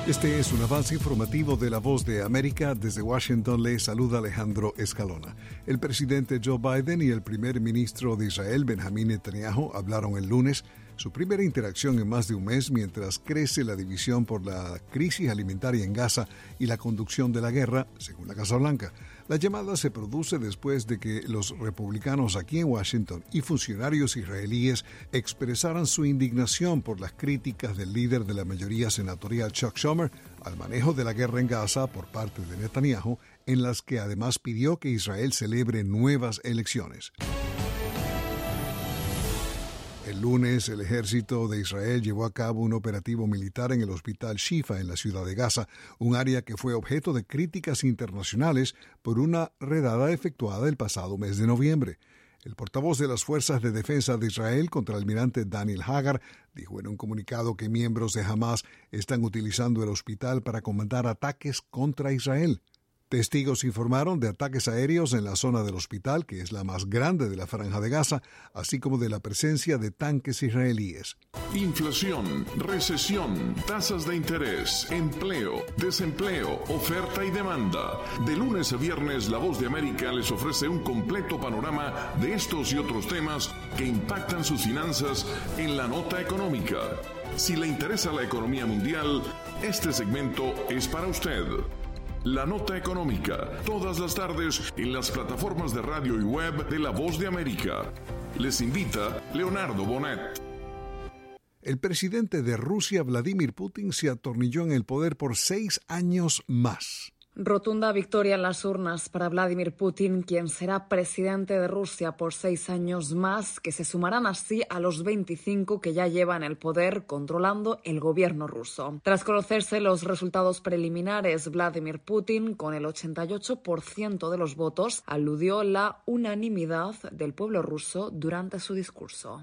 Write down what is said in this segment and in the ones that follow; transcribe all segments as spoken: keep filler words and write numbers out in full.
Este es un avance informativo de La Voz de América. Desde Washington le saluda Alejandro Escalona. El presidente Joe Biden y el primer ministro de Israel, Benjamín Netanyahu, hablaron el lunes, su primera interacción en más de un mes mientras crece la división por la crisis alimentaria en Gaza y la conducción de la guerra, según la Casa Blanca. La llamada se produce después de que los republicanos aquí en Washington y funcionarios israelíes expresaran su indignación por las críticas del líder de la mayoría senatorial, Chuck Schumer, al manejo de la guerra en Gaza por parte de Netanyahu, en las que además pidió que Israel celebre nuevas elecciones. El lunes, el ejército de Israel llevó a cabo un operativo militar en el hospital Shifa en la ciudad de Gaza, un área que fue objeto de críticas internacionales por una redada efectuada el pasado mes de noviembre. El portavoz de las Fuerzas de Defensa de Israel, contraalmirante Daniel Hagar, dijo en un comunicado que miembros de Hamas están utilizando el hospital para comandar ataques contra Israel. Testigos informaron de ataques aéreos en la zona del hospital, que es la más grande de la Franja de Gaza, así como de la presencia de tanques israelíes. Inflación, recesión, tasas de interés, empleo, desempleo, oferta y demanda. De lunes a viernes, La Voz de América les ofrece un completo panorama de estos y otros temas que impactan sus finanzas en la nota económica. Si le interesa la economía mundial, este segmento es para usted. La Nota Económica, todas las tardes en las plataformas de radio y web de La Voz de América. Les invita Leonardo Bonet. El presidente de Rusia, Vladimir Putin, se atornilló en el poder por seis años más. Rotunda victoria en las urnas para Vladimir Putin, quien será presidente de Rusia por seis años más, que se sumarán así a los veinticinco que ya lleva en el poder controlando el gobierno ruso. Tras conocerse los resultados preliminares, Vladimir Putin, con el ochenta y ocho por ciento de los votos, aludió la unanimidad del pueblo ruso durante su discurso.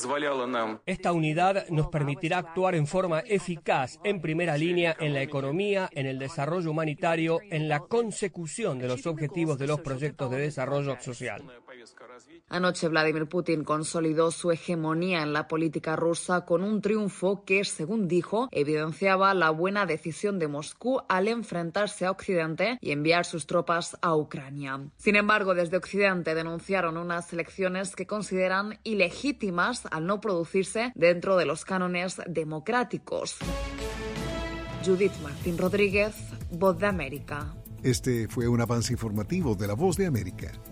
Esta unidad nos permitirá actuar en forma eficaz, en primera línea, en la economía, en el desarrollo humanitario, en la consecución de los objetivos de los proyectos de desarrollo social. Anoche Vladimir Putin consolidó su hegemonía en la política rusa con un triunfo que, según dijo, evidenciaba la buena decisión de Moscú al enfrentarse a Occidente y enviar sus tropas a Ucrania. Sin embargo, desde Occidente denunciaron unas elecciones que consideran ilegítimas al no producirse dentro de los cánones democráticos. Judith Martín Rodríguez, Voz de América. Este fue un avance informativo de La Voz de América.